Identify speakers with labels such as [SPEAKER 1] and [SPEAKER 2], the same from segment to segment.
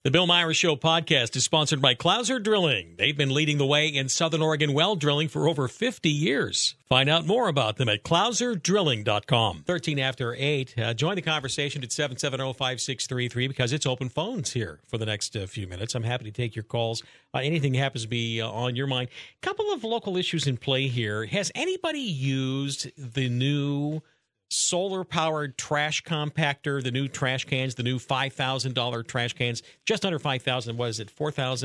[SPEAKER 1] The Bill Myers Show podcast is sponsored by Clouser Drilling. They've been leading the way in Southern Oregon well drilling for over 50 years. Find out more about them at clouserdrilling.com. 13 after 8. Join the conversation at 770-5633 because it's open phones here for the next few minutes. I'm happy to take your calls. Anything happens to be on your mind. A couple of local issues in play here. Has anybody used the new solar-powered trash compactor, the new trash cans, the new $5,000 trash cans, just under $5,000, what is it,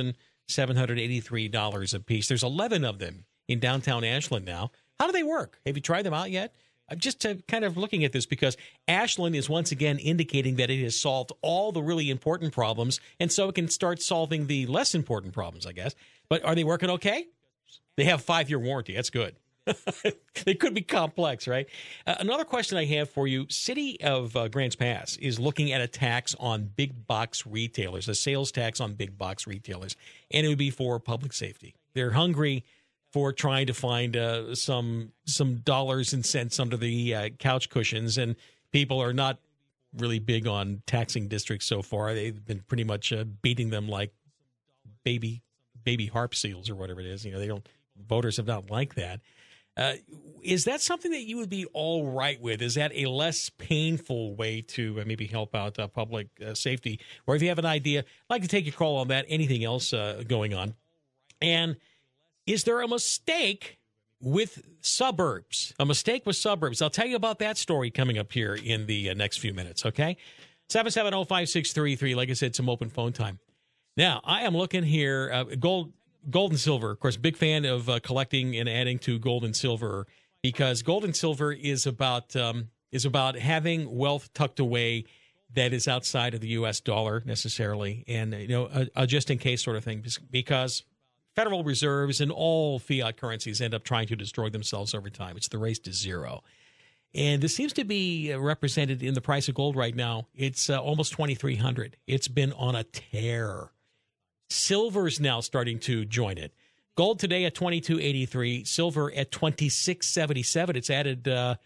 [SPEAKER 1] $4,783 a piece. There's 11 of them in downtown Ashland now. How do they work? Have you tried them out yet? I'm just kind of looking at this because Ashland is once again indicating that it has solved all the really important problems, and so it can start solving the less important problems, I guess. But are they working okay? They have a 5-year warranty. That's good. They could be complex, right? Another question I have for you, City of Grants Pass is looking at a tax on big box retailers, a sales tax on big box retailers, and it would be for public safety. They're hungry for trying to find some dollars and cents under the couch cushions, and people are not really big on taxing districts so far. They've been pretty much beating them like baby harp seals or whatever it is. You know, voters have not liked that. Is that something that you would be all right with? Is that a less painful way to maybe help out public safety? Or if you have an idea, I'd like to take your call on that. Anything else going on? And is there a mistake with suburbs? A mistake with suburbs. I'll tell you about that story coming up here in the next few minutes, okay? 770-5633. Like I said, some open phone time. Now, I am looking here, gold and silver, of course, big fan of collecting and adding to gold and silver because gold and silver is about having wealth tucked away that is outside of the U.S. dollar necessarily, and a just in case sort of thing because Federal Reserves and all fiat currencies end up trying to destroy themselves over time. It's the race to zero, and this seems to be represented in the price of gold right now. It's almost $2,300. It's been on a tear. Silver's now starting to join it. Gold today at $22.83, silver at $26.77. It's added,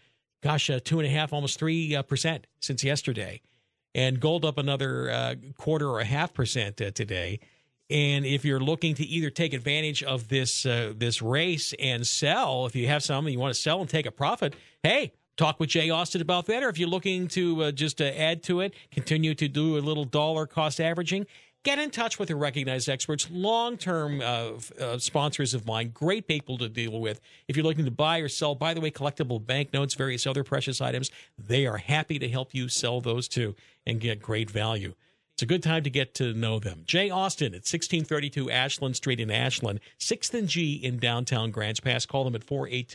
[SPEAKER 1] 2.5%, almost 3% since yesterday. And gold up another 0.25% today. And if you're looking to either take advantage of this race and sell, if you have something you want to sell and take a profit, hey, talk with Jay Austin about that. Or if you're looking to just add to it, continue to do a little dollar cost averaging, get in touch with the recognized experts, long-term sponsors of mine, great people to deal with. If you're looking to buy or sell, by the way, collectible banknotes, various other precious items, they are happy to help you sell those too and get great value. It's a good time to get to know them. Jay Austin at 1632 Ashland Street in Ashland, 6th and G in downtown Grants Pass. Call them at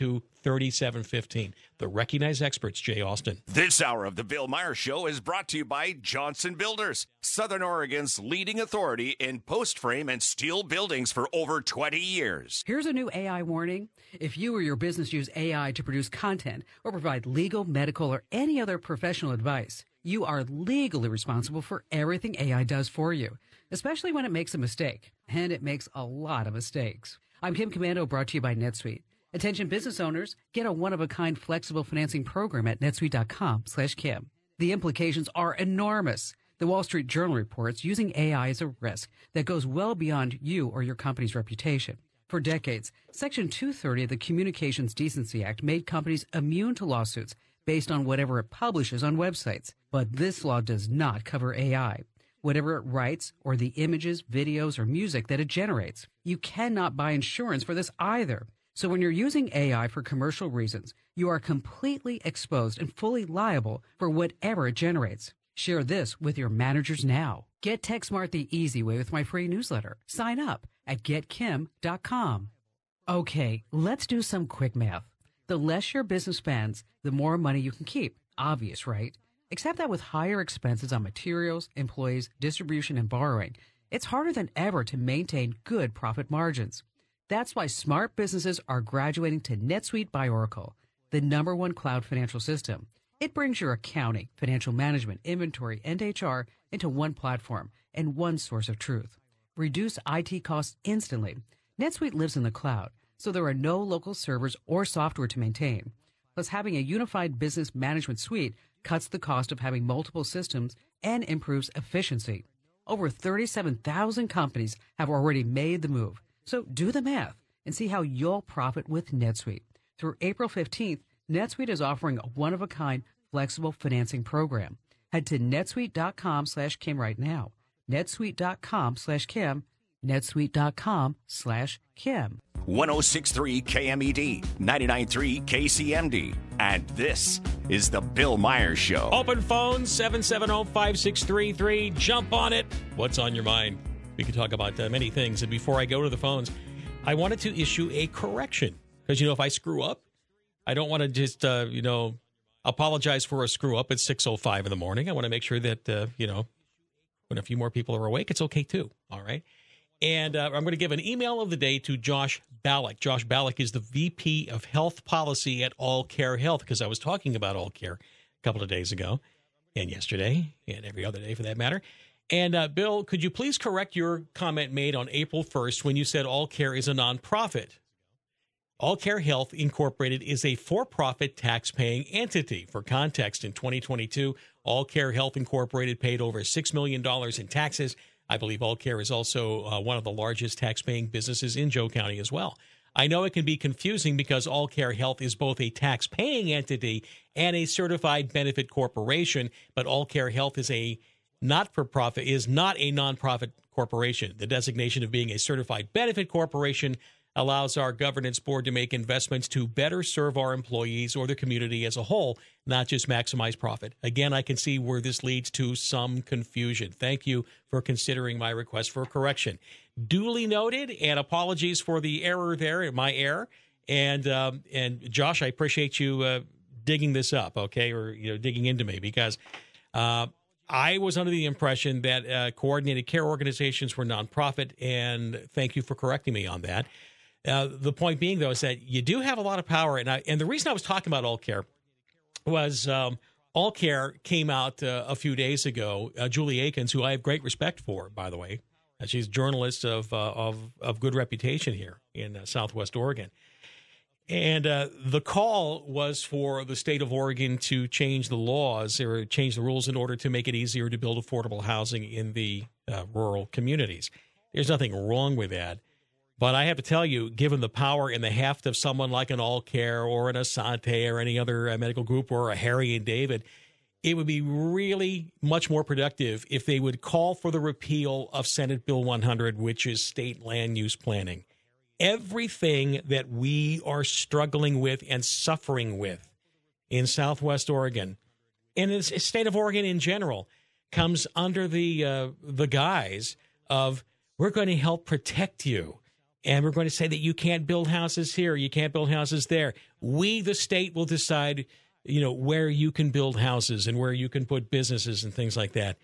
[SPEAKER 1] 482-3715. The recognized experts, Jay Austin.
[SPEAKER 2] This hour of the Bill Myers Show is brought to you by Johnson Builders, Southern Oregon's leading authority in post frame and steel buildings for over 20 years.
[SPEAKER 3] Here's a new AI warning. If you or your business use AI to produce content or provide legal, medical, or any other professional advice, you are legally responsible for everything AI does for you, especially when it makes a mistake. And it makes a lot of mistakes. I'm Kim Commando, brought to you by NetSuite. Attention business owners, get a one-of-a-kind flexible financing program at netsuite.com/Kim. The implications are enormous. The Wall Street Journal reports using AI is a risk that goes well beyond you or your company's reputation. For decades, Section 230 of the Communications Decency Act made companies immune to lawsuits based on whatever it publishes on websites. But this law does not cover AI. Whatever it writes or the images, videos, or music that it generates. You cannot buy insurance for this either. So when you're using AI for commercial reasons, you are completely exposed and fully liable for whatever it generates. Share this with your managers now. Get TechSmart the easy way with my free newsletter. Sign up at getkim.com. Okay, let's do some quick math. The less your business spends, the more money you can keep. Obvious, right? Except that with higher expenses on materials, employees, distribution, and borrowing, it's harder than ever to maintain good profit margins. That's why smart businesses are graduating to NetSuite by Oracle, the #1 cloud financial system. It brings your accounting, financial management, inventory, and HR into one platform and one source of truth. Reduce IT costs instantly. NetSuite lives in the cloud, so there are no local servers or software to maintain. Plus, having a unified business management suite cuts the cost of having multiple systems and improves efficiency. Over 37,000 companies have already made the move. So do the math and see how you'll profit with NetSuite. Through April 15th, NetSuite is offering a one-of-a-kind flexible financing program. Head to netsuite.com/Kim right now. netsuite.com/Kim. netsuite.com/Kim.
[SPEAKER 2] 106.3 KMED, 99.3 KCMD. And this is The Bill Myers Show.
[SPEAKER 1] Open phone, 770-5633. Jump on it. What's on your mind? We can talk about many things. And before I go to the phones, I wanted to issue a correction. Because, if I screw up, I don't want to just, apologize for a screw up at 6:05 in the morning. I want to make sure that, when a few more people are awake, it's okay too. All right. And I'm going to give an email of the day to Josh Ballack. Josh Ballack is the VP of Health Policy at All Care Health, because I was talking about All Care a couple of days ago and yesterday and every other day for that matter. And Bill, could you please correct your comment made on April 1st when you said All Care is a nonprofit? All Care Health Incorporated is a for-profit tax-paying entity. For context, in 2022, All Care Health Incorporated paid over $6 million in taxes. I believe All Care is also one of the largest tax-paying businesses in Joe County as well. I know it can be confusing because All Care Health is both a tax-paying entity and a certified benefit corporation, but All Care Health is not a nonprofit corporation. The designation of being a certified benefit corporation allows our governance board to make investments to better serve our employees or the community as a whole, not just maximize profit. Again, I can see where this leads to some confusion. Thank you for considering my request for correction. Duly noted, and apologies for the error there, my error. And Josh, I appreciate you digging this up, okay, or digging into me, because I was under the impression that coordinated care organizations were nonprofit, and thank you for correcting me on that. The point being, though, is that you do have a lot of power. And the reason I was talking about All Care was All Care came out a few days ago. Julie Akins, who I have great respect for, by the way. She's a journalist of good reputation here in Southwest Oregon. And the call was for the state of Oregon to change the laws or change the rules in order to make it easier to build affordable housing in the rural communities. There's nothing wrong with that. But I have to tell you, given the power and the heft of someone like an All Care or an Asante or any other medical group or a Harry and David, it would be really much more productive if they would call for the repeal of Senate Bill 100, which is state land use planning. Everything that we are struggling with and suffering with in Southwest Oregon and in the state of Oregon in general comes under the guise of we're going to help protect you. And we're going to say that you can't build houses here, you can't build houses there. We, the state, will decide, where you can build houses and where you can put businesses and things like that.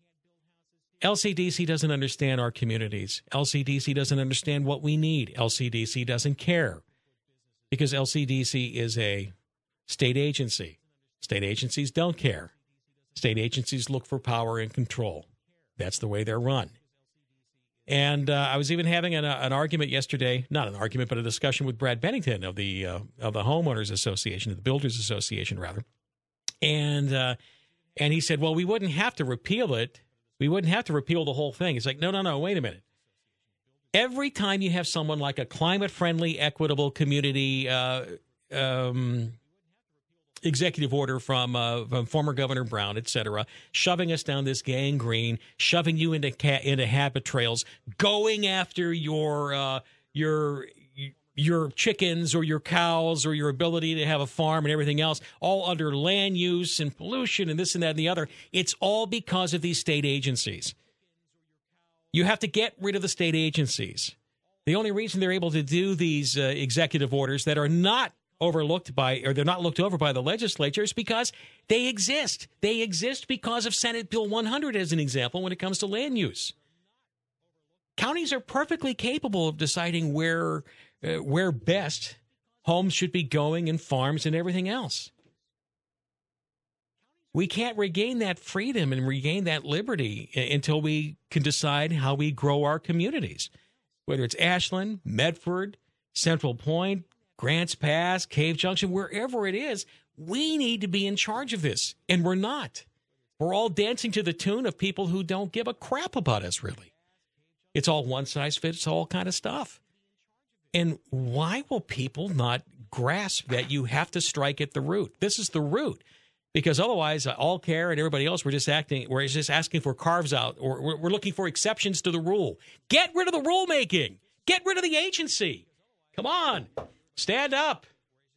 [SPEAKER 1] LCDC doesn't understand our communities. LCDC doesn't understand what we need. LCDC doesn't care because LCDC is a state agency. State agencies don't care. State agencies look for power and control. That's the way they're run. And I was even having an argument yesterday, not an argument, but a discussion with Brad Bennington of the Homeowners Association, of the Builders Association, rather. And he said, well, we wouldn't have to repeal it. We wouldn't have to repeal the whole thing. It's like, no, wait a minute. Every time you have someone like a climate-friendly, equitable community executive order from former Governor Brown, et cetera, shoving us down this gangrene, shoving you into habit trails, going after your chickens or your cows or your ability to have a farm and everything else, all under land use and pollution and this and that and the other. It's all because of these state agencies. You have to get rid of the state agencies. The only reason they're able to do these executive orders that are not overlooked by, or they're not looked over by the legislature, is because they exist. They exist because of Senate Bill 100, as an example, when it comes to land use. Counties are perfectly capable of deciding where best homes should be going and farms and everything else. We can't regain that freedom and regain that liberty until we can decide how we grow our communities, whether it's Ashland, Medford, Central Point, Grants Pass, Cave Junction, wherever it is. We need to be in charge of this, and we're not. We're all dancing to the tune of people who don't give a crap about us, really. It's all one size fits all kind of stuff. And why will people not grasp that you have to strike at the root? This is the root. Because otherwise, All Care and everybody else, we're just asking for carves out, or we're looking for exceptions to the rule. Get rid of the rulemaking. Get rid of the agency. Come on. Stand up.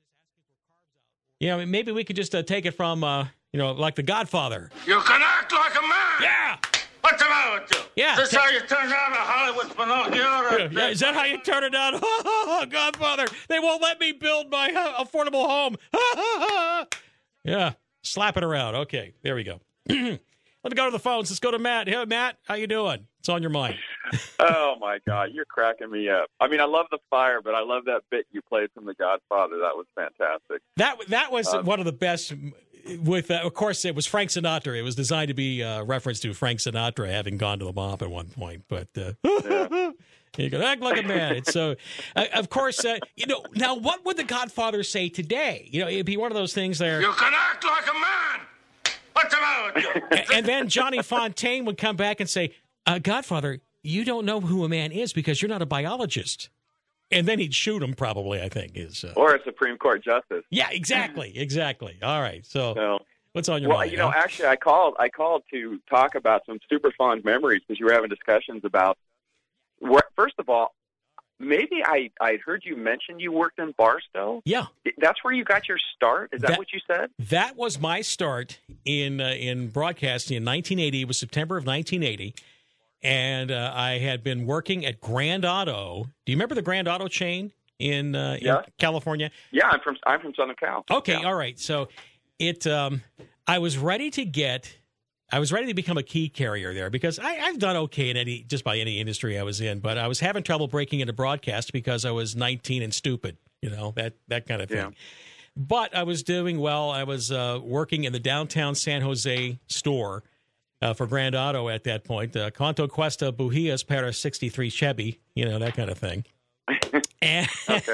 [SPEAKER 1] Maybe we could just take it from, like The Godfather.
[SPEAKER 4] You can act like a man.
[SPEAKER 1] Yeah.
[SPEAKER 4] What's the matter with you?
[SPEAKER 1] Yeah.
[SPEAKER 4] Is this how you turn down a Hollywood Pinocchio?
[SPEAKER 1] Yeah, is that how you turn it down? Godfather, they won't let me build my affordable home. Yeah. Slap it around. Okay, there we go. Let me go to the phones. Let's go to Matt. Hey, Matt, how you doing? It's on your mind.
[SPEAKER 5] Oh, my God. You're cracking me up. I mean, I love the fire, but I love that bit you played from The Godfather. That was fantastic.
[SPEAKER 1] That was one of the best. With of course, it was Frank Sinatra. It was designed to be a reference to Frank Sinatra having gone to the mop at one point. But
[SPEAKER 5] Yeah.
[SPEAKER 1] you can act like a man. It's so, of course, now what would The Godfather say today? It'd be one of those things there.
[SPEAKER 4] You can act like a man. What's the matter with you?
[SPEAKER 1] And then Johnny Fontaine would come back and say, Godfather, you don't know who a man is because you're not a biologist. And then he'd shoot him, probably, I think.
[SPEAKER 5] Or a Supreme Court justice.
[SPEAKER 1] Yeah, exactly. All right. So what's on your mind?
[SPEAKER 5] Well, actually, I called to talk about some super fond memories because you were having discussions about, first of all, maybe I heard you mention you worked in Barstow.
[SPEAKER 1] Yeah.
[SPEAKER 5] That's where you got your start? Is that what you said?
[SPEAKER 1] That was my start in broadcasting in 1980. It was September of 1980. And I had been working at Grand Auto. Do you remember the Grand Auto chain in California?
[SPEAKER 5] Yeah, I'm from Southern Cal.
[SPEAKER 1] Okay,
[SPEAKER 5] yeah.
[SPEAKER 1] All right. So I was ready to become a key carrier there because I've done okay in just about any industry I was in, but I was having trouble breaking into broadcast because I was 19 and stupid, that kind of thing. Yeah. But I was doing well. I was working in the downtown San Jose store for Grand Auto at that point. Quanto Cuesta Bujías para 63 Chevy, that kind of thing. And,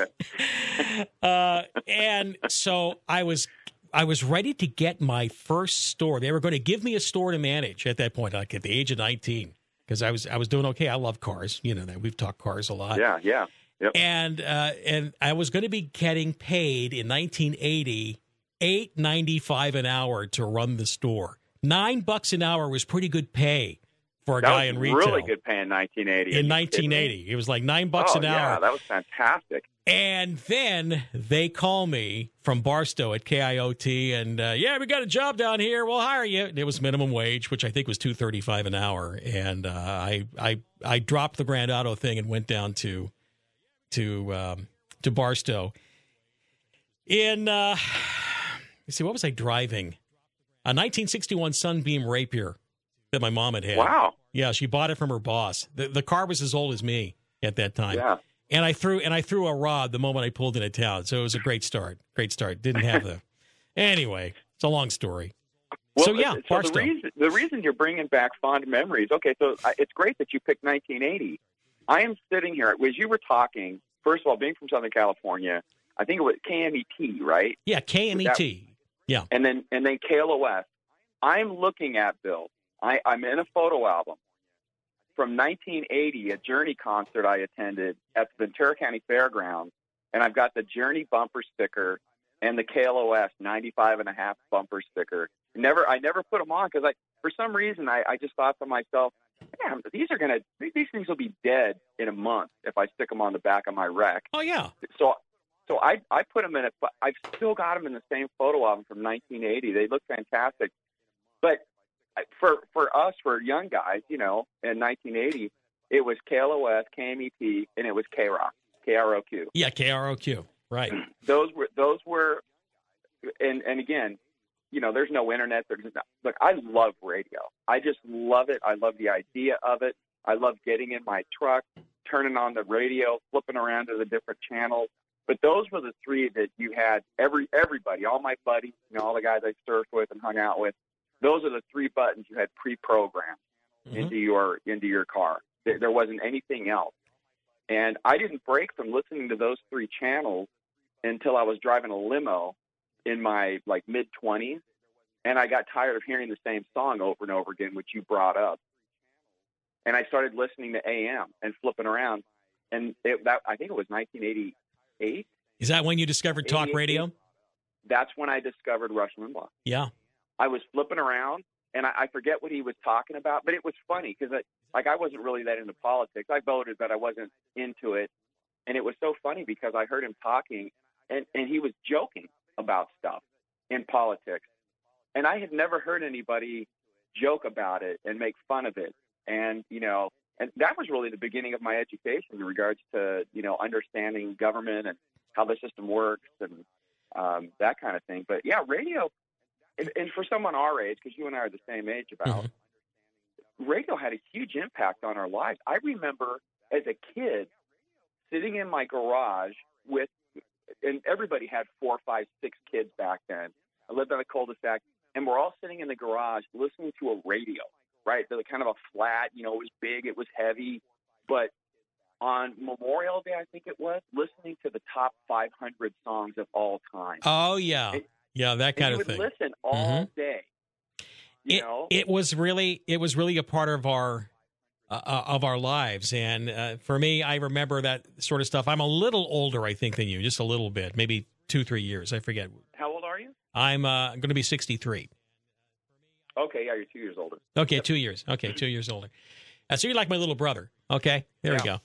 [SPEAKER 1] and so I was ready to get my first store. They were going to give me a store to manage at that point, like at the age of 19, because I was doing okay. I love cars. That we've talked cars a lot.
[SPEAKER 5] Yeah. Yep.
[SPEAKER 1] And I was going to be getting paid in 1980 $8.95 an hour to run the store. $9 an hour was pretty good pay for a guy in retail.
[SPEAKER 5] Really good pay in 1980.
[SPEAKER 1] In 1980, it was like $9 an hour.
[SPEAKER 5] Yeah, that was fantastic.
[SPEAKER 1] And then they call me from Barstow at KIOT, and we got a job down here. We'll hire you. It was minimum wage, which I think was $2.35 an hour. And I dropped the Grand Auto thing and went down to Barstow. Let's see, what was I driving? A 1961 Sunbeam Rapier that my mom had.
[SPEAKER 5] Wow.
[SPEAKER 1] Yeah, she bought it from her boss. The car was as old as me at that time.
[SPEAKER 5] Yeah.
[SPEAKER 1] And I threw a rod the moment I pulled into town. So it was a great start. Didn't have Anyway, it's a long story.
[SPEAKER 5] Well,
[SPEAKER 1] Barstow.
[SPEAKER 5] The reason you're bringing back fond memories. Okay, so it's great that you picked 1980. I am sitting here as you were talking. First of all, being from Southern California, I think it was KMET, right?
[SPEAKER 1] Yeah, KMET. Yeah.
[SPEAKER 5] And then KLOS. I'm looking at, Bill, I'm in a photo album from 1980, a Journey concert I attended at the Ventura County Fairgrounds, and I've got the Journey bumper sticker and the KLOS 95.5 bumper sticker. I never put them on because for some reason I just thought to myself, damn, these things will be dead in a month if I stick them on the back of my wreck.
[SPEAKER 1] Oh yeah.
[SPEAKER 5] So I put them in it, but I've still got them in the same photo album from 1980. They look fantastic. But for young guys, in 1980, it was KLOS, KMET, and it was KROQ, KROQ.
[SPEAKER 1] Yeah, KROQ, right.
[SPEAKER 5] Those were, and again, there's no internet. Look, I love radio. I just love it. I love the idea of it. I love getting in my truck, turning on the radio, flipping around to the different channels. But those were the three that you had everybody, all my buddies, all the guys I surfed with and hung out with. Those are the three buttons you had pre-programmed into your car. There wasn't anything else. And I didn't break from listening to those three channels until I was driving a limo in my mid-20s. And I got tired of hearing the same song over and over again, which you brought up. And I started listening to AM and flipping around. And I think it was 1988.
[SPEAKER 1] Is that when you discovered talk radio?
[SPEAKER 5] That's when I discovered Rush Limbaugh.
[SPEAKER 1] Yeah.
[SPEAKER 5] I was flipping around, and I forget what he was talking about, but it was funny because I wasn't really that into politics. I voted, but I wasn't into it. And it was so funny because I heard him talking, and he was joking about stuff in politics. And I had never heard anybody joke about it and make fun of it. And, and that was really the beginning of my education in regards to, understanding government and how the system works and that kind of thing. But, yeah, radio, and for someone our age, because you and I are the same age about, radio had a huge impact on our lives. I remember as a kid sitting in my garage and everybody had 4, 5, 6 kids back then. I lived on a cul-de-sac, and we're all sitting in the garage listening to a radio, right? They're kind of a flat, it was big, it was heavy. But on Memorial Day, I think it was, listening to the top 500 songs of all time.
[SPEAKER 1] Oh, yeah. That kind of thing.
[SPEAKER 5] You would listen all day.
[SPEAKER 1] It was really a part of our lives. And for me, I remember that sort of stuff. I'm a little older, I think, than you, just a little bit, maybe 2-3 years. I forget.
[SPEAKER 5] How old are you? I'm
[SPEAKER 1] going to be 63.
[SPEAKER 5] Okay, yeah, you're 2 years older.
[SPEAKER 1] Okay, 2 years. Okay, 2 years older. So you're like my little brother. Okay, there we go.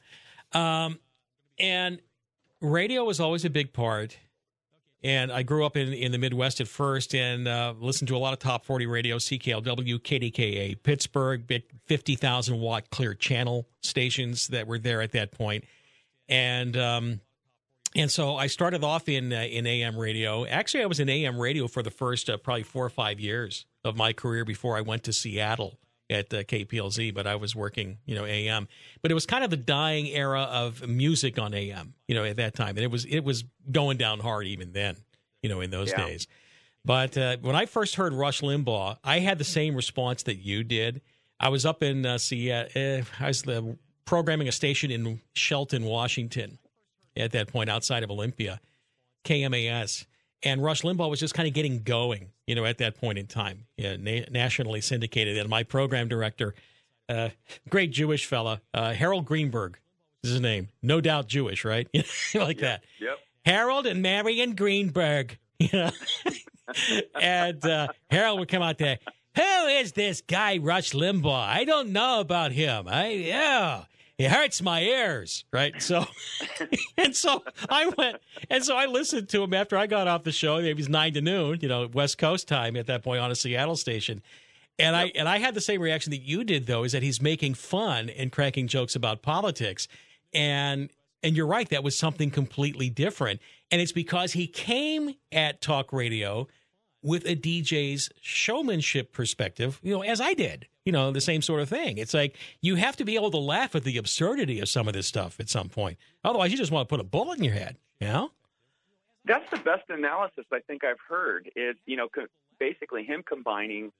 [SPEAKER 1] And radio was always a big part. And I grew up in the Midwest at first and listened to a lot of top 40 radio, CKLW, KDKA, Pittsburgh, big 50,000-watt clear channel stations that were there at that point. And so I started off in AM radio. Actually, I was in AM radio for the first probably 4 or 5 years of my career before I went to Seattle at KPLZ, but I was working, AM. But it was kind of the dying era of music on AM, at that time. And it was going down hard even then, in those days. But when I first heard Rush Limbaugh, I had the same response that you did. I was up in Seattle. I was programming a station in Shelton, Washington, at that point, outside of Olympia, KMAS. And Rush Limbaugh was just kind of getting going, at that point in time, nationally syndicated. And my program director, great Jewish fella, Harold Greenberg is his name. No doubt Jewish, right? Like that.
[SPEAKER 5] Yep.
[SPEAKER 1] Harold and Marion Greenberg. And Harold would come out there. Who is this guy, Rush Limbaugh? I don't know about him. It hurts my ears, right? So, so I listened to him after I got off the show. It was 9 to noon, West Coast time at that point on a Seattle station. And I had the same reaction that you did, though, is that he's making fun and cracking jokes about politics. And you're right, that was something completely different. And it's because he came at talk radio with a DJ's showmanship perspective, as I did. The same sort of thing. It's like you have to be able to laugh at the absurdity of some of this stuff at some point. Otherwise, you just want to put a bullet in your head,
[SPEAKER 5] That's the best analysis I think I've heard is, basically him combining,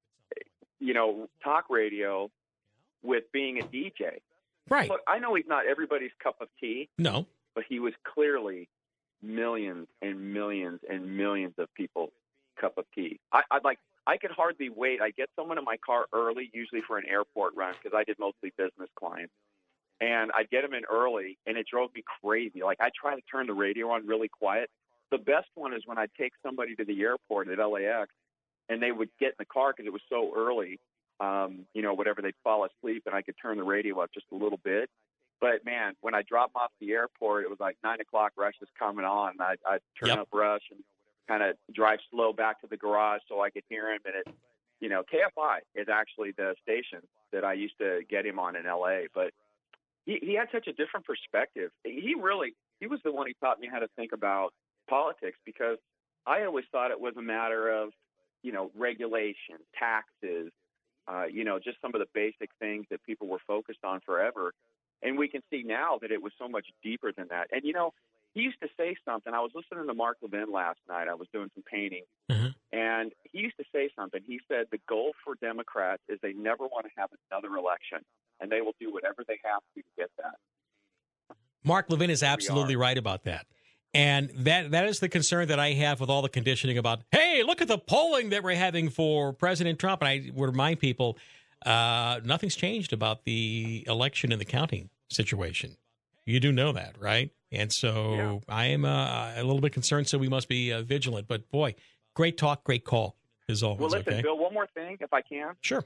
[SPEAKER 5] talk radio with being a DJ.
[SPEAKER 1] Right.
[SPEAKER 5] Look, I know he's not everybody's cup of tea.
[SPEAKER 1] No.
[SPEAKER 5] But he was clearly millions and millions and millions of people's cup of tea. I could hardly wait. I get someone in my car early, usually for an airport run, because I did mostly business clients. And I'd get them in early, and it drove me crazy. Like, I try to turn the radio on really quiet. The best one is when I take somebody to the airport at LAX, and they would get in the car because it was so early, whatever, they'd fall asleep, and I could turn the radio up just a little bit. But, man, when I dropped them off at the airport, it was like 9 o'clock, Rush is coming on. I'd turn up Rush and kind of drive slow back to the garage so I could hear him. And KFI is actually the station that I used to get him on in LA. But he had such a different perspective. He was the one who taught me how to think about politics, because I always thought it was a matter of, regulation, taxes, just some of the basic things that people were focused on forever. And we can see now that it was so much deeper than that. And, he used to say something. I was listening to Mark Levin last night. I was doing some painting. And he used to say something. He said the goal for Democrats is they never want to have another election, and they will do whatever they have to get that.
[SPEAKER 1] Mark Levin is absolutely right about that. And that is the concern that I have with all the conditioning about, hey, look at the polling that we're having for President Trump. And I would remind people, nothing's changed about the election and the counting situation. You do know that, right? And so I am a little bit concerned, so we must be vigilant. But, boy, great talk, great call, as always.
[SPEAKER 5] Well, listen,
[SPEAKER 1] okay?
[SPEAKER 5] Bill, one more thing, if I can.
[SPEAKER 1] Sure.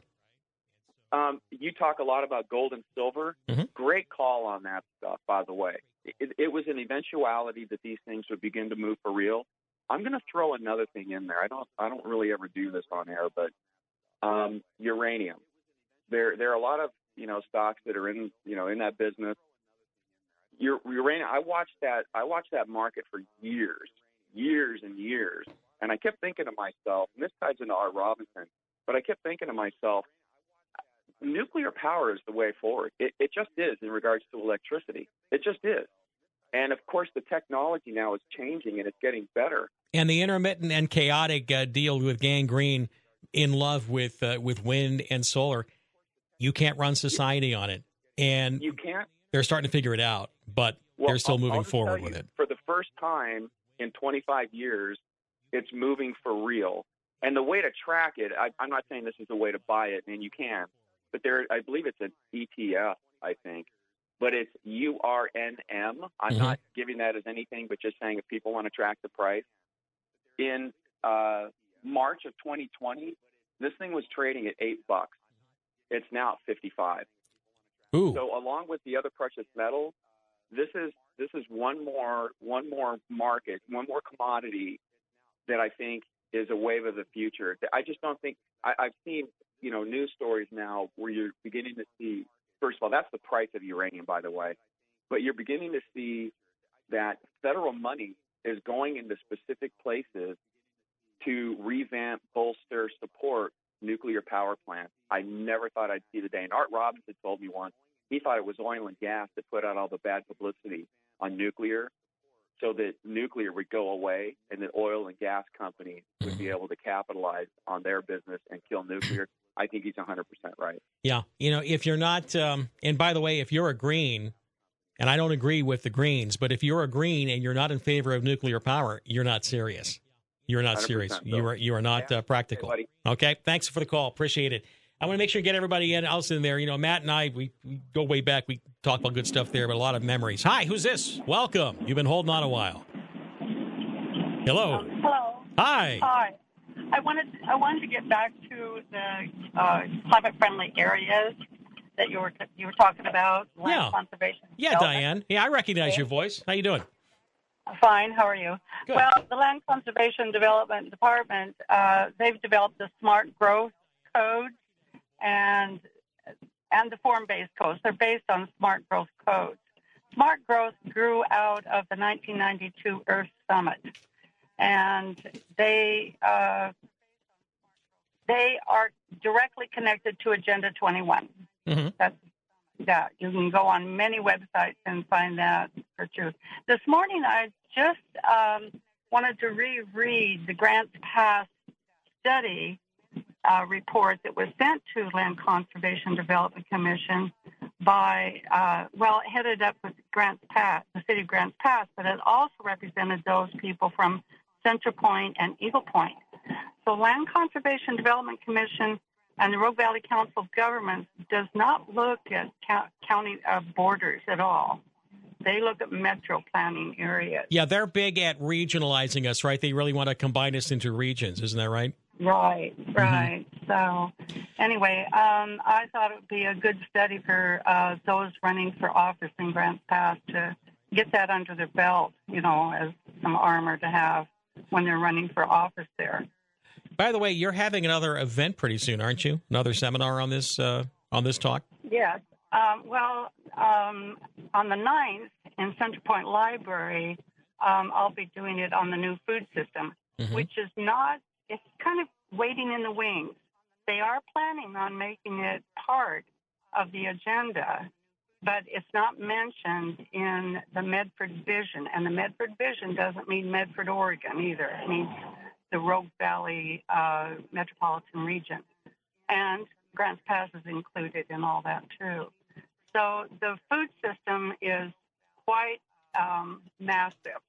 [SPEAKER 5] You talk a lot about gold and silver.
[SPEAKER 1] Mm-hmm.
[SPEAKER 5] Great call on that stuff, by the way. It was an eventuality that these things would begin to move for real. I'm going to throw another thing in there. I don't really ever do this on air, but uranium. There are a lot of stocks that are in that business. Uranium. I watched that market for years and years, and I kept thinking to myself, and this ties into R. Robinson, but I kept thinking to myself, nuclear power is the way forward. It just is in regards to electricity. It just is. And, of course, the technology now is changing, and it's getting better.
[SPEAKER 1] And the intermittent and chaotic deal with Gang Green in love with wind and solar, you can't run society on it. And
[SPEAKER 5] you can't.
[SPEAKER 1] They're starting to figure it out, but they're still moving forward with it.
[SPEAKER 5] For the first time in 25 years, it's moving for real. And the way to track it, I'm not saying this is the way to buy it, and you can, but I believe it's an ETF, I think. But it's URNM. I'm not giving that as anything, but just saying if people want to track the price. In March of 2020, this thing was trading at $8. It's now at 55.
[SPEAKER 1] Ooh.
[SPEAKER 5] So along with the other precious metals, this is one more market, one more commodity that I think is a wave of the future. I just don't think I've seen news stories now where you're beginning to see. First of all, that's the price of uranium, by the way. But you're beginning to see that federal money is going into specific places to revamp, bolster, support nuclear power plants. I never thought I'd see the day. And Art Robinson told me once he thought it was oil and gas that put out all the bad publicity on nuclear so that nuclear would go away and that oil and gas companies would be able to capitalize on their business and kill nuclear. I think he's 100% right.
[SPEAKER 1] Yeah. If you're not, and by the way, if you're a green, and I don't agree with the Greens, but if you're a green and you're not in favor of nuclear power, you're not serious. You're not serious. You are not practical.
[SPEAKER 5] Hey,
[SPEAKER 1] okay. Thanks for the call. Appreciate it. I want to make sure you get everybody else in there. Matt and I, we go way back. We talk about good stuff there, but a lot of memories. Hi, who's this? Welcome. You've been holding on a while. Hello.
[SPEAKER 6] Hello.
[SPEAKER 1] Hi.
[SPEAKER 6] Hi. I wanted to get back to the climate-friendly areas that you were talking about. Land conservation.
[SPEAKER 1] Yeah, Diane. Yeah, I recognize your voice. How you doing?
[SPEAKER 6] Fine. How are you? Good. Well, the Land Conservation Development Department, they've developed the Smart Growth Codes and the form-based codes. They're based on Smart Growth Codes. Smart Growth grew out of the 1992 Earth Summit, and they are directly connected to Agenda 21. Mm-hmm. You can go on many websites and find that for truth. This morning, I just wanted to reread the Grants Pass study report that was sent to Land Conservation Development Commission by, headed up with Grants Pass, the city of Grants Pass, but it also represented those people from Central Point and Eagle Point. So Land Conservation Development Commission and the Rogue Valley Council of Governments does not look at county borders at all. They look at metro planning areas.
[SPEAKER 1] Yeah, they're big at regionalizing us, right? They really want to combine us into regions. Isn't that right?
[SPEAKER 6] Right. Mm-hmm. So anyway, I thought it would be a good study for those running for office in Grants Pass to get that under their belt, as some armor to have when they're running for office there.
[SPEAKER 1] By the way, you're having another event pretty soon, aren't you? Another seminar on this talk?
[SPEAKER 6] Yes. On the 9th in Central Point Library, I'll be doing it on the new food system, which is it's kind of waiting in the wings. They are planning on making it part of the agenda, but it's not mentioned in the Medford Vision. And the Medford Vision doesn't mean Medford, Oregon either. It means the Rogue Valley metropolitan region. And Grants Pass is included in all that, too. So the food system is quite massive.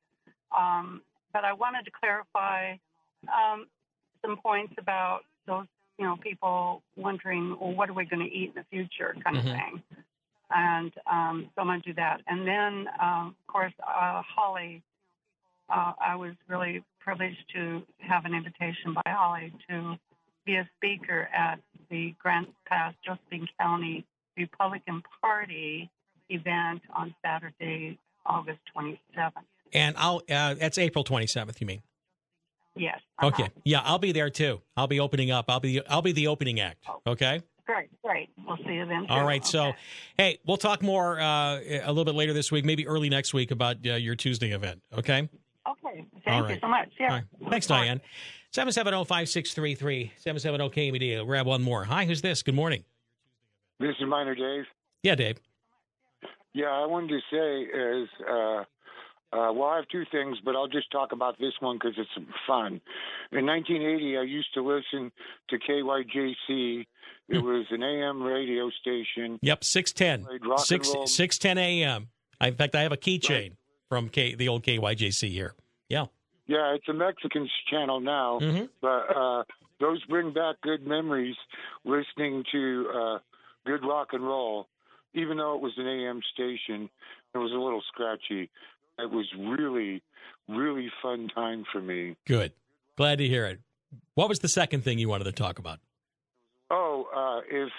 [SPEAKER 6] But I wanted to clarify some points about those, people wondering, well, what are we going to eat in the future kind of thing. And so I'm going to do that. And then, of course, Holly, I was really privileged to have an invitation by Holly to be a speaker at the Grants Pass, Josephine County Republican Party event on Saturday, August 27th.
[SPEAKER 1] And that's April 27th, you mean?
[SPEAKER 6] Yes.
[SPEAKER 1] Okay. Yeah, I'll be there too. I'll be opening up. I'll be the opening act. Okay.
[SPEAKER 6] Great. We'll see you then.
[SPEAKER 1] All right. Okay. So, hey, we'll talk more a little bit later this week, maybe early next week, about your Tuesday event. Okay.
[SPEAKER 6] Okay. Thank you so much. Yeah.
[SPEAKER 1] Right. Thanks, Diane. 770-5633, 770-KMED. I'll grab one more. Hi, who's this? Good morning.
[SPEAKER 7] This is Minor Dave.
[SPEAKER 1] Yeah, Dave.
[SPEAKER 7] Yeah, I wanted to say is, well, I have two things, but I'll just talk about this one because it's fun. In 1980, I used to listen to KYJC. It was an AM radio station.
[SPEAKER 1] Yep, 610. 610 AM. In fact, I have a keychain from the old KYJC here. Yeah.
[SPEAKER 7] Yeah, it's a Mexican channel now, but those bring back good memories listening to good rock and roll. Even though it was an AM station, it was a little scratchy. It was really, really fun time for me.
[SPEAKER 1] Good. Glad to hear it. What was the second thing you wanted to talk about?
[SPEAKER 7] Oh, if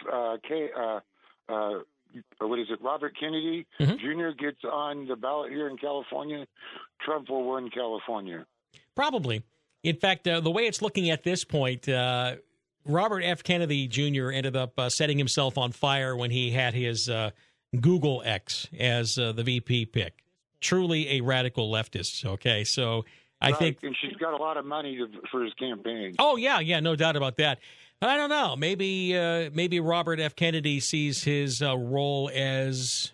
[SPEAKER 7] Robert Kennedy Jr. gets on the ballot here in California, Trump will win California.
[SPEAKER 1] Probably. In fact, the way it's looking at this point, Robert F. Kennedy Jr. ended up setting himself on fire when he had his Google X as the VP pick. Truly a radical leftist, okay? So I think...
[SPEAKER 7] And she's got a lot of money for his campaign.
[SPEAKER 1] Oh, yeah, no doubt about that. But I don't know. Maybe Robert F. Kennedy sees his role as...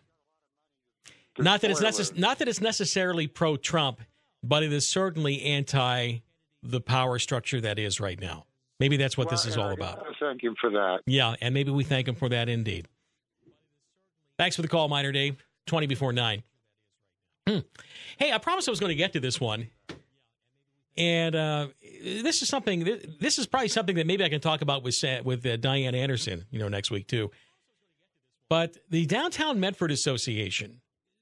[SPEAKER 1] Not that it's necessarily pro-Trump, but it is certainly anti the power structure that is right now. Maybe that's what this is all about.
[SPEAKER 7] Thank him for that.
[SPEAKER 1] Yeah, and maybe we thank him for that indeed. Thanks for the call, Minor Dave. 20 before 9. Hey, I promised I was going to get to this one. And this is probably something that maybe I can talk about with Diane Anderson, next week too. But the Downtown Medford Association,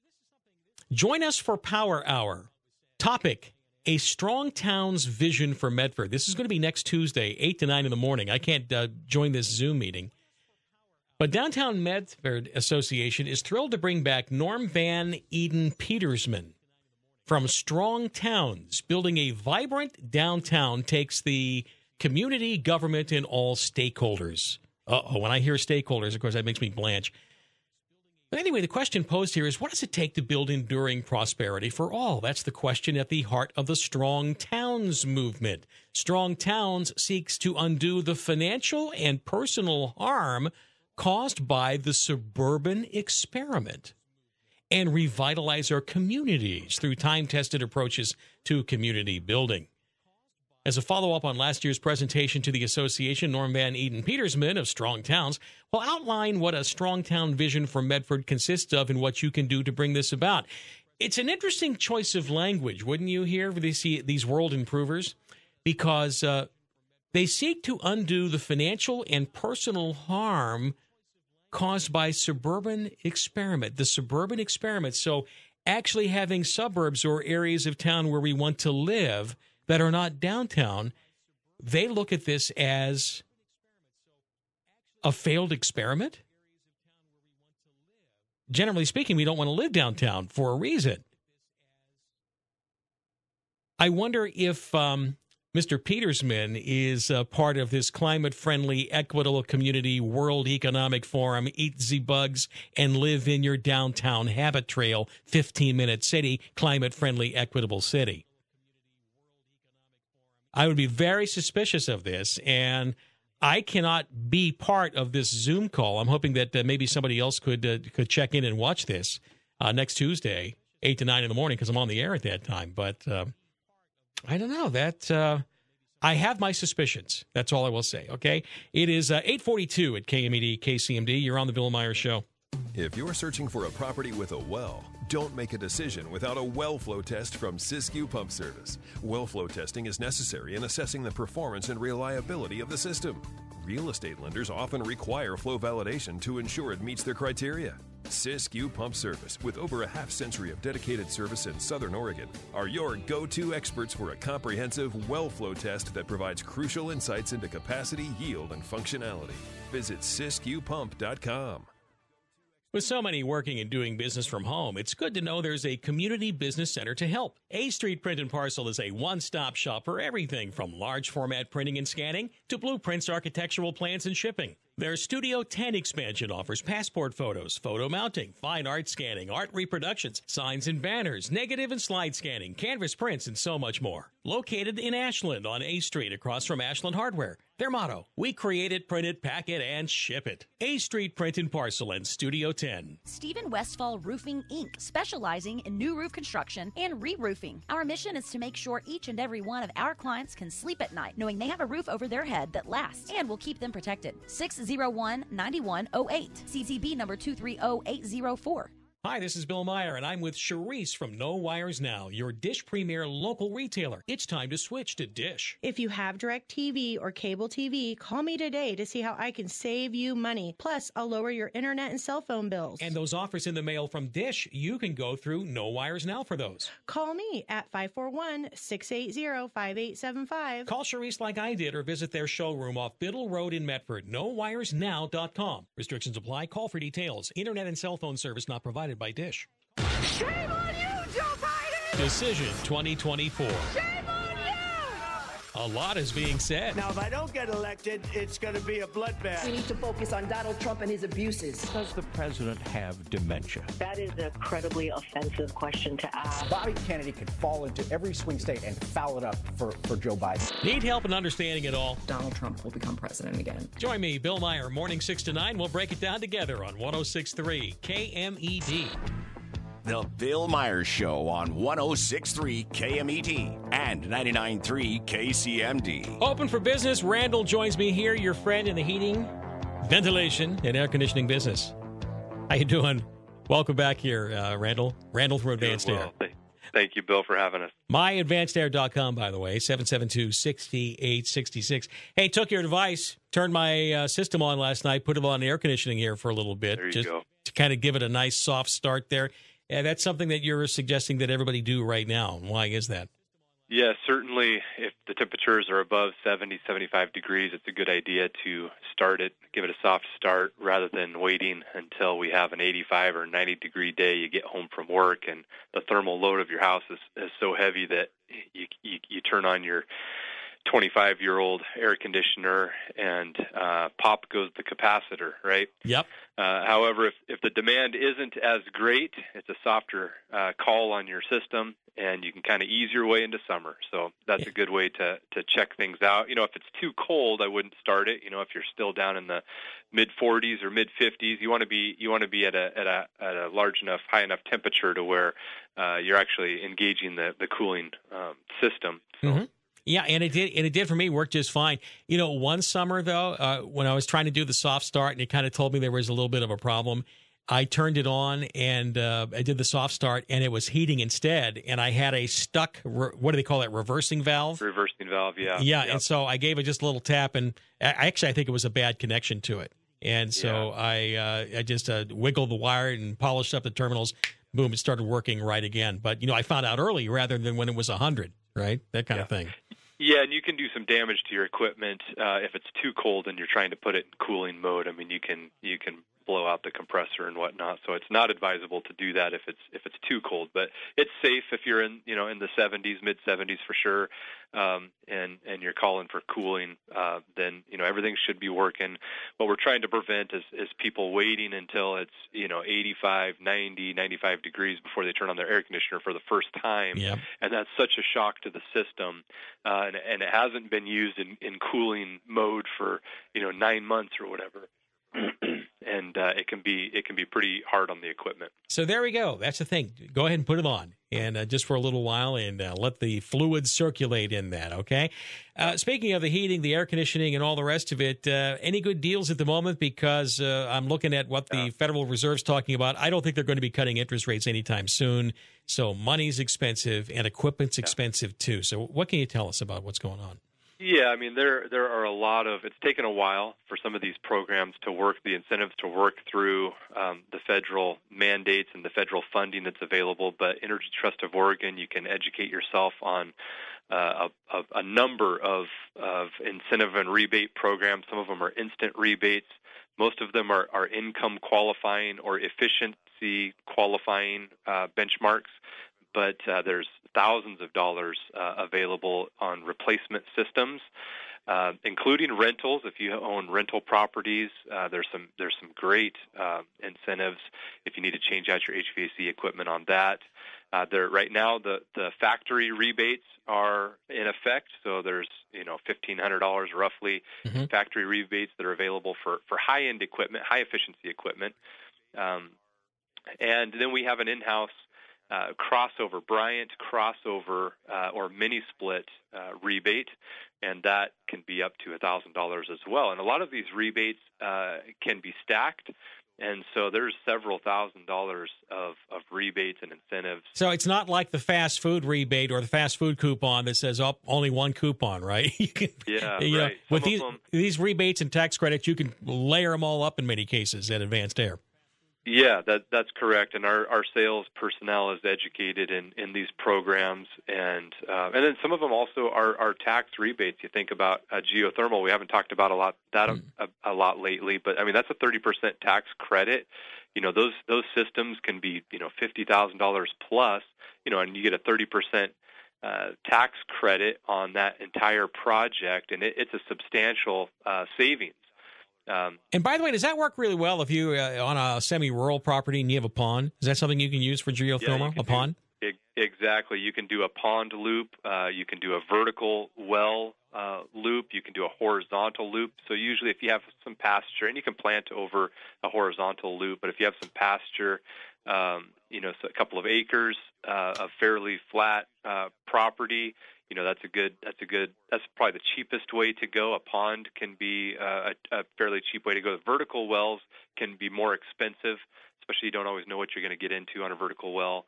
[SPEAKER 1] join us for Power Hour. Topic: A Strong Town's Vision for Medford. This is going to be next Tuesday, 8 to 9 in the morning. I can't join this Zoom meeting. But Downtown Medford Association is thrilled to bring back Norm Van Eden Petersman from Strong Towns. Building a vibrant downtown takes the community, government, and all stakeholders. When I hear stakeholders, of course, that makes me blanch. But anyway, the question posed here is, what does it take to build enduring prosperity for all? That's the question at the heart of the Strong Towns movement. Strong Towns seeks to undo the financial and personal harm caused by the suburban experiment and revitalize our communities through time-tested approaches to community building. As a follow-up on last year's presentation to the association, Norm Van Eden Petersman of Strong Towns will outline what a Strong Town vision for Medford consists of and what you can do to bring this about. It's an interesting choice of language, wouldn't you, hear, for these world improvers? Because they seek to undo the financial and personal harm caused by suburban experiment, the suburban experiment. So actually having suburbs or areas of town where we want to live that are not downtown, they look at this as a failed experiment. Generally speaking, we don't want to live downtown for a reason. I wonder if Mr. Petersman is part of this climate-friendly, equitable community World Economic Forum, Eat the Bugs and Live in Your Downtown Habit Trail, 15-minute city, climate-friendly, equitable city. I would be very suspicious of this, and I cannot be part of this Zoom call. I'm hoping that maybe somebody else could check in and watch this next Tuesday, 8 to 9 in the morning, because I'm on the air at that time. But I don't know. I have my suspicions. That's all I will say, okay? It is 8:42 at KMED, KCMD. You're on the Bill Meyer Show.
[SPEAKER 8] If you're searching for a property with a well, don't make a decision without a well flow test from Siskiyou Pump Service. Well flow testing is necessary in assessing the performance and reliability of the system. Real estate lenders often require flow validation to ensure it meets their criteria. Siskiyou Pump Service, with over a half-century of dedicated service in Southern Oregon, are your go-to experts for a comprehensive well flow test that provides crucial insights into capacity, yield, and functionality. Visit SiskiyouPump.com.
[SPEAKER 1] With so many working and doing business from home, it's good to know there's a community business center to help. A Street Print and Parcel is a one-stop shop for everything from large format printing and scanning to blueprints, architectural plans, and shipping. Their Studio 10 expansion offers passport photos, photo mounting, fine art scanning, art reproductions, signs and banners, negative and slide scanning, canvas prints, and so much more. Located in Ashland on A Street across from Ashland Hardware. Their motto, we create it, print it, pack it, and ship it. A Street Print and Parcel and Studio 10.
[SPEAKER 9] Stephen Westfall Roofing, Inc., specializing in new roof construction and re-roofing. Our mission is to make sure each and every one of our clients can sleep at night knowing they have a roof over their head that lasts and will keep them protected. 601-9108. CZB number 230804.
[SPEAKER 1] Hi, this is Bill Meyer, and I'm with Charisse from No Wires Now, your Dish Premier local retailer. It's time to switch to Dish.
[SPEAKER 10] If you have DirecTV or cable TV, call me today to see how I can save you money. Plus, I'll lower your internet and cell phone bills.
[SPEAKER 1] And those offers in the mail from Dish, you can go through No Wires Now for those.
[SPEAKER 10] Call me at 541-680-5875.
[SPEAKER 1] Call Charisse like I did or visit their showroom off Biddle Road in Medford, nowiresnow.com. Restrictions apply. Call for details. Internet and cell phone service not provided by Dish.
[SPEAKER 11] Shame on you, Joe Biden!
[SPEAKER 1] Decision 2024.
[SPEAKER 11] Shame on you!
[SPEAKER 1] A lot is being said.
[SPEAKER 12] Now, if I don't get elected, it's going to be a bloodbath.
[SPEAKER 13] We need to focus on Donald Trump and his abuses.
[SPEAKER 14] Does the president have dementia?
[SPEAKER 15] That is an incredibly offensive question to ask.
[SPEAKER 16] Bobby Kennedy could fall into every swing state and foul it up for Joe Biden.
[SPEAKER 1] Need help in understanding it all?
[SPEAKER 13] Donald Trump will become president again.
[SPEAKER 1] Join me, Bill Meyer, morning 6 to 9. We'll break it down together on 106.3 KMED.
[SPEAKER 2] The Bill Myers Show on 106.3 KMED and 99.3 KCMD.
[SPEAKER 1] Open for business. Randall joins me here, your friend in the heating, ventilation, and air conditioning business. How you doing? Welcome back here, Randall. Randall from Advanced Air.
[SPEAKER 17] Thank you, Bill, for having us.
[SPEAKER 1] MyAdvancedAir.com, by the way, 772-6866. Hey, took your advice, turned my system on last night, put it on air conditioning here for a little bit.
[SPEAKER 17] There you
[SPEAKER 1] just
[SPEAKER 17] go.
[SPEAKER 1] To kind of give it a nice soft start there. That's something that you're suggesting that everybody do right now. Why is that?
[SPEAKER 17] Yeah, certainly if the temperatures are above 70, 75 degrees, it's a good idea to start it, give it a soft start rather than waiting until we have an 85 or 90-degree day. You get home from work and the thermal load of your house is so heavy that you turn on your 25-year-old air conditioner and pop goes the capacitor, right?
[SPEAKER 1] Yep.
[SPEAKER 17] However, if the demand isn't as great, it's a softer call on your system, and you can kind of ease your way into summer. So that's a good way to check things out. You know, if it's too cold, I wouldn't start it. You know, if you're still down in the mid 40s or mid 50s, you want to be at a large enough, high enough temperature to where you're actually engaging the cooling system. So.
[SPEAKER 1] Mm-hmm. Yeah, and it did for me. Worked just fine. You know, one summer though, when I was trying to do the soft start, and it kind of told me there was a little bit of a problem, I turned it on and I did the soft start, and it was heating instead. And I had a stuck, what do they call that, reversing valve?
[SPEAKER 17] Reversing valve, yeah.
[SPEAKER 1] Yeah, and so I gave it just a little tap, and I think it was a bad connection to it. And so I just wiggled the wire and polished up the terminals. Boom, it started working right again. But, you know, I found out early rather than when it was 100, right? That kind of thing.
[SPEAKER 17] Yeah, and you can do some damage to your equipment if it's too cold and you're trying to put it in cooling mode. I mean, you can blow out the compressor and whatnot. So it's not advisable to do that if it's too cold. But it's safe if you're in the 70s, mid 70s for sure, and you're calling for cooling. Then everything should be working. What we're trying to prevent is people waiting until it's 85, 90, 95 degrees before they turn on their air conditioner for the first time.
[SPEAKER 1] Yep.
[SPEAKER 17] And that's such a shock to the system. And it hasn't been used in cooling mode for 9 months or whatever. and it can be pretty hard on the equipment.
[SPEAKER 1] So there we go. That's the thing. Go ahead and put it on, and just for a little while, and let the fluids circulate in that. Okay. Speaking of the heating, the air conditioning, and all the rest of it, any good deals at the moment? Because I'm looking at what the Federal Reserve's talking about. I don't think they're going to be cutting interest rates anytime soon. So money's expensive, and equipment's expensive too. So what can you tell us about what's going on?
[SPEAKER 17] Yeah, I mean, there are a lot of. It's taken a while for some of these programs to work, the incentives to work through the federal mandates and the federal funding that's available. But Energy Trust of Oregon, you can educate yourself on a number of incentive and rebate programs. Some of them are instant rebates. Most of them are income qualifying or efficiency qualifying benchmarks. But there's thousands of dollars available on replacement systems, including rentals. If you own rental properties, there's some great incentives if you need to change out your HVAC equipment on that. Right now the factory rebates are in effect, so there's $1,500 roughly factory rebates that are available for high-end equipment, high-efficiency equipment, and then we have an in-house crossover, Bryant crossover or mini split rebate, and that can be up to $1,000 as well. And a lot of these rebates can be stacked, and so there's several $1,000s of rebates and incentives.
[SPEAKER 1] So it's not like the fast food rebate or the fast food coupon that says, only one coupon, right? You can,
[SPEAKER 17] right.
[SPEAKER 1] With these rebates and tax credits, you can layer them all up in many cases at Advanced Air.
[SPEAKER 17] Yeah, that's correct, and our sales personnel is educated in these programs, and then some of them also are tax rebates. You think about geothermal; we haven't talked about a lot lately, but I mean that's a 30% tax credit. Those systems can be $50,000 plus, and you get a 30% tax credit on that entire project, and it's a substantial savings.
[SPEAKER 1] And by the way, does that work really well if you on a semi-rural property and you have a pond? Is that something you can use for geothermal? A pond?
[SPEAKER 17] Exactly. You can do a pond loop. You can do a vertical well loop. You can do a horizontal loop. So usually, if you have some pasture, and you can plant over a horizontal loop, but if you have some pasture, so a couple of acres of fairly flat property. That's probably the cheapest way to go. A pond can be a fairly cheap way to go. The vertical wells can be more expensive, especially you don't always know what you're going to get into on a vertical well.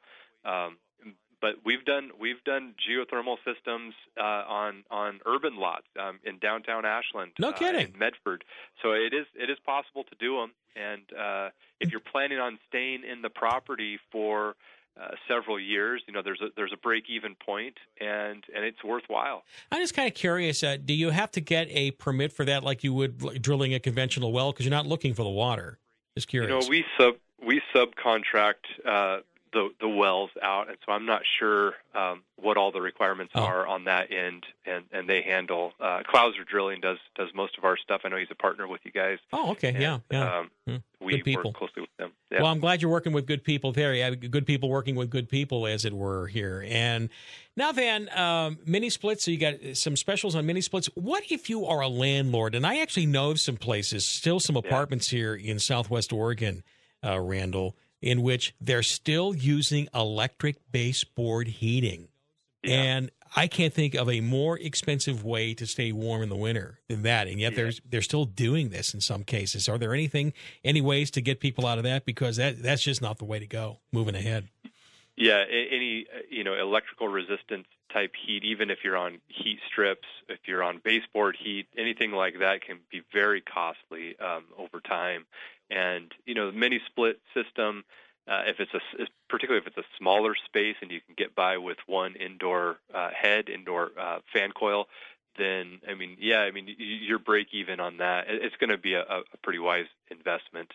[SPEAKER 17] But we've done geothermal systems on urban lots in downtown Ashland.
[SPEAKER 1] No kidding.
[SPEAKER 17] In Medford. So it is possible to do them. And if you're planning on staying in the property for several years, there's a break-even point, and it's worthwhile.
[SPEAKER 1] I'm just kind of curious. Do you have to get a permit for that, like you would drilling a conventional well, because you're not looking for the water? Just curious.
[SPEAKER 17] We subcontract the wells out, and so I'm not sure what all the requirements are on that end, and they handle. Clouser Drilling does most of our stuff. I know he's a partner with you guys.
[SPEAKER 1] Oh, okay,
[SPEAKER 17] and,
[SPEAKER 1] yeah.
[SPEAKER 17] We work closely with them. Yeah.
[SPEAKER 1] Well, I'm glad you're working with good people there. You have good people working with good people, as it were, here. And now then, mini splits, so you got some specials on mini splits. What if you are a landlord? And I actually know some places, still some apartments here in Southwest Oregon, Randall, in which they're still using electric baseboard heating. Yeah. And I can't think of a more expensive way to stay warm in the winter than that. And yet they're still doing this in some cases. Are there any ways to get people out of that? Because that's just not the way to go moving ahead.
[SPEAKER 17] Yeah, any electrical resistance type heat, even if you're on heat strips, if you're on baseboard heat, anything like that can be very costly over time. And the mini split system, particularly if it's a smaller space and you can get by with one indoor indoor fan coil, then your break even on that, it's going to be a pretty wise investment.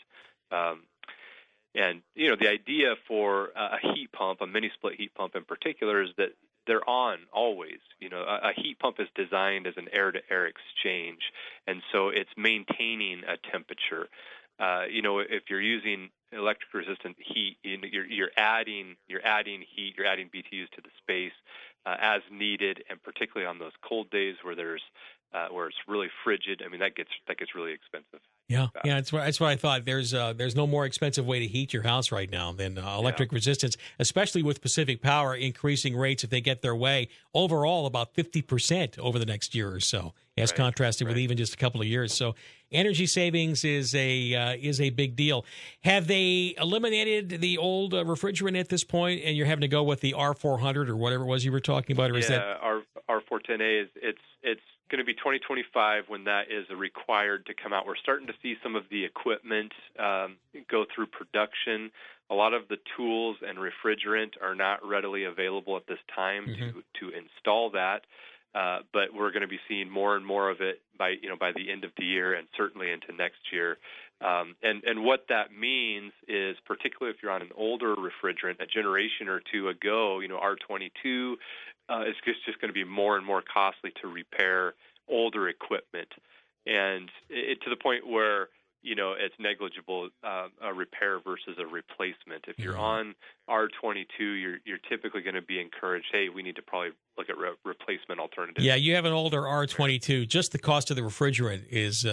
[SPEAKER 17] And the idea for a heat pump, a mini split heat pump in particular, is that they're on always. A heat pump is designed as an air-to-air exchange, and so it's maintaining a temperature. If you're using electric resistant heat, you're adding heat, you're adding BTUs to the space as needed, and particularly on those cold days where there's where it's really frigid. I mean, that gets really expensive.
[SPEAKER 1] Yeah, that's what I thought. There's no more expensive way to heat your house right now than electric resistance, especially with Pacific Power increasing rates if they get their way overall about 50% over the next year or so, as contrasted with even just a couple of years. So energy savings is a big deal. Have they eliminated the old refrigerant at this point, and you're having to go with the R400 or whatever it was you were talking about? Or is that
[SPEAKER 17] R410A it's going to be 2025 when that is required to come out. We're starting to see some of the equipment go through production. A lot of the tools and refrigerant are not readily available at this time to install that, but we're going to be seeing more and more of it by the end of the year and certainly into next year. And what that means is, particularly if you're on an older refrigerant, a generation or two ago, R22, it's just going to be more and more costly to repair older equipment, and to the point where it's negligible a repair versus a replacement. If you're on R22, you're typically going to be encouraged, hey, we need to probably look at replacement alternatives.
[SPEAKER 1] Yeah, you have an older R22. Just the cost of the refrigerant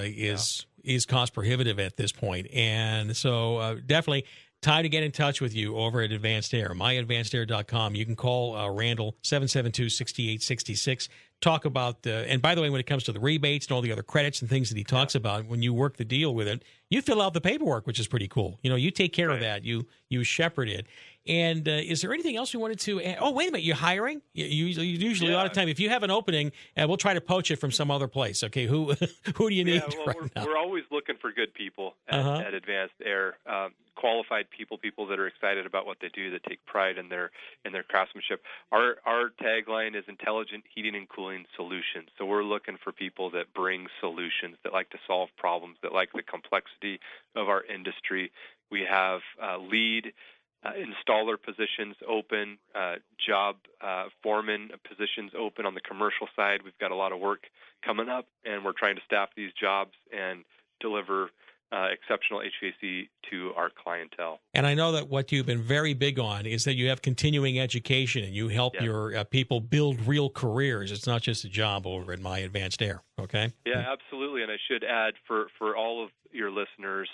[SPEAKER 1] is cost prohibitive at this point, and so definitely time to get in touch with you over at Advanced Air, myadvancedair.com. You can call Randall 772-6866. Talk about and by the way, when it comes to the rebates and all the other credits and things that he talks about, when you work the deal with it, you fill out the paperwork, which is pretty cool. You take care of that. You shepherd it. And is there anything else you wanted to add? Oh, wait a minute. You're hiring? You usually a lot of time, if you have an opening, we'll try to poach it from some other place. Okay, who do you need now?
[SPEAKER 17] We're always looking for good people at Advanced Air, qualified people that are excited about what they do, that take pride in their craftsmanship. Our tagline is intelligent heating and cooling solutions. So we're looking for people that bring solutions, that like to solve problems, that like the complexity of our industry. We have lead installer positions open, job foreman positions open on the commercial side. We've got a lot of work coming up, and we're trying to staff these jobs and deliver exceptional HVAC to our clientele.
[SPEAKER 1] And I know that what you've been very big on is that you have continuing education, and you help your people build real careers. It's not just a job over at My Advanced Air, okay?
[SPEAKER 17] Yeah, absolutely. And I should add for all of your listeners,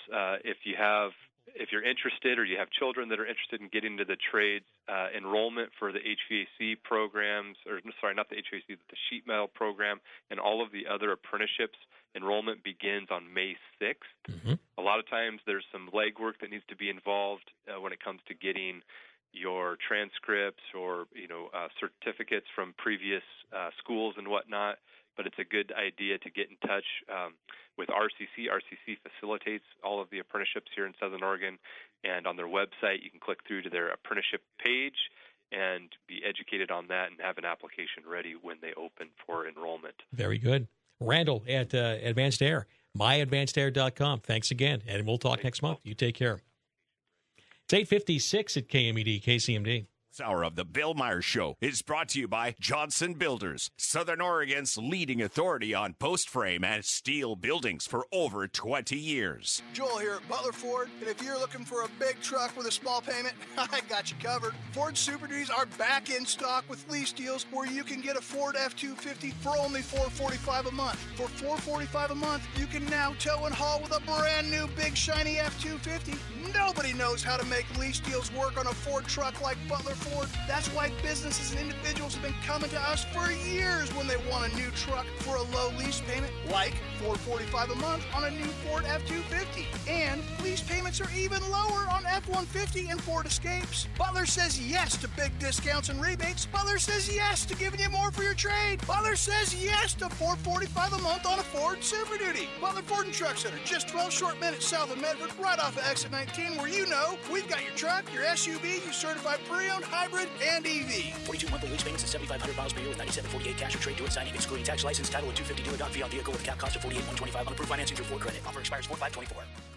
[SPEAKER 17] if you're interested or you have children that are interested in getting into the trades, enrollment for the HVAC programs, not the HVAC, but the sheet metal program and all of the other apprenticeships, enrollment begins on May 6th. Mm-hmm. A lot of times there's some legwork that needs to be involved when it comes to getting your transcripts or certificates from previous schools and whatnot. But it's a good idea to get in touch with RCC. RCC facilitates all of the apprenticeships here in Southern Oregon, and on their website you can click through to their apprenticeship page and be educated on that and have an application ready when they open for enrollment.
[SPEAKER 1] Very good. Randall at Advanced Air, myadvancedair.com. Thanks again, and we'll talk next month. You take care. It's 8:56 at KMED, KCMD.
[SPEAKER 2] This hour of the Bill Myers Show is brought to you by Johnson Builders, Southern Oregon's leading authority on post frame and steel buildings for over 20 years.
[SPEAKER 18] Joel here at Butler Ford, and if you're looking for a big truck with a small payment, I got you covered. Ford Super Duties are back in stock with lease deals where you can get a Ford F-250 for only $445 a month. For $445 a month, you can now tow and haul with a brand new big shiny F-250. Nobody knows how to make lease deals work on a Ford truck like Butler Ford. That's why businesses and individuals have been coming to us for years when they want a new truck for a low lease payment, like $445 a month on a new Ford F-250. And lease payments are even lower on F-150 and Ford Escapes. Butler says yes to big discounts and rebates. Butler says yes to giving you more for your trade. Butler says yes to $445 a month on a Ford Super Duty. Butler Ford and Truck Center, just 12 short minutes south of Medford, right off of exit 19, where we've got your truck, your SUV, your certified pre-owned, hybrid, and EV.
[SPEAKER 19] 42 monthly lease payments and 7,500 miles per year with 97.48 cash or trade to it signing, excluding tax, license, title, and $250 dealer fee on vehicle with a cap cost of $48,125 on approved financing through Ford Credit. Offer expires 4/5/24.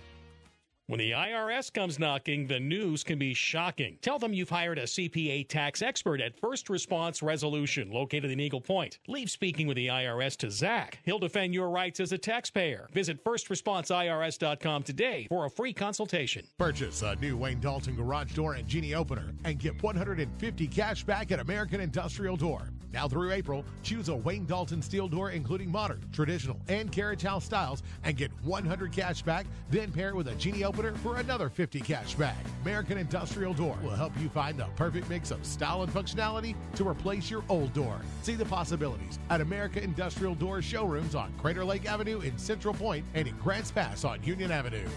[SPEAKER 1] When the IRS comes knocking, the news can be shocking. Tell them you've hired a CPA tax expert at First Response Resolution, located in Eagle Point. Leave speaking with the IRS to Zach. He'll defend your rights as a taxpayer. Visit firstresponseirs.com today for a free consultation.
[SPEAKER 20] Purchase a new Wayne Dalton garage door and genie opener and get $150 cash back at American Industrial Door. Now through April, choose a Wayne Dalton steel door including modern, traditional, and carriage house styles and get $100 cash back, then pair it with a Genie opener for another $50 cash back. American Industrial Door will help you find the perfect mix of style and functionality to replace your old door. See the possibilities at American Industrial Door showrooms on Crater Lake Avenue in Central Point and in Grants Pass on Union Avenue.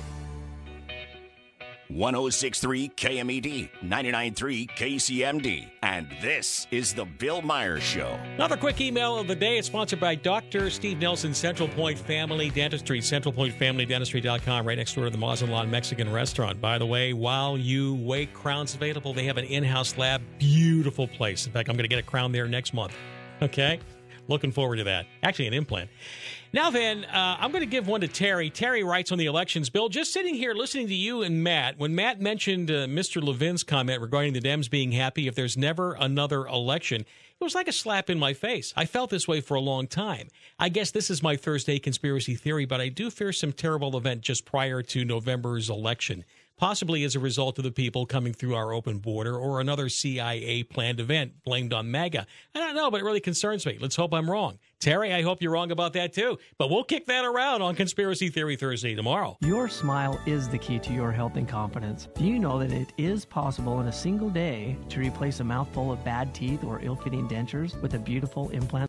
[SPEAKER 2] 106.3 KMED, 99.3 KCMD, and this is the Bill Myers Show.
[SPEAKER 1] Another quick email of the day. It's sponsored by Dr. Steve Nelson, Central Point Family Dentistry, centralpointfamilydentistry.com, right next door to the Mazatlan Mexican restaurant. By the way, while you wait, crowns available. They have an in-house lab. Beautiful place. In fact, I'm going to get a crown there next month. Okay? Looking forward to that. Actually, an implant. Now then, I'm going to give one to Terry. Terry writes on the elections. Bill, just sitting here listening to you and Matt, when Matt mentioned Mr. Levin's comment regarding the Dems being happy if there's never another election, it was like a slap in my face. I felt this way for a long time. I guess this is my Thursday conspiracy theory, but I do fear some terrible event just prior to November's election, possibly as a result of the people coming through our open border or another CIA-planned event blamed on MAGA. I don't know, but it really concerns me. Let's hope I'm wrong. Terry, I hope you're wrong about that too. But we'll kick that around on Conspiracy Theory Thursday tomorrow.
[SPEAKER 21] Your smile is the key to your health and confidence. Do you know that it is possible in a single day to replace a mouthful of bad teeth or ill-fitting dentures with a beautiful implant?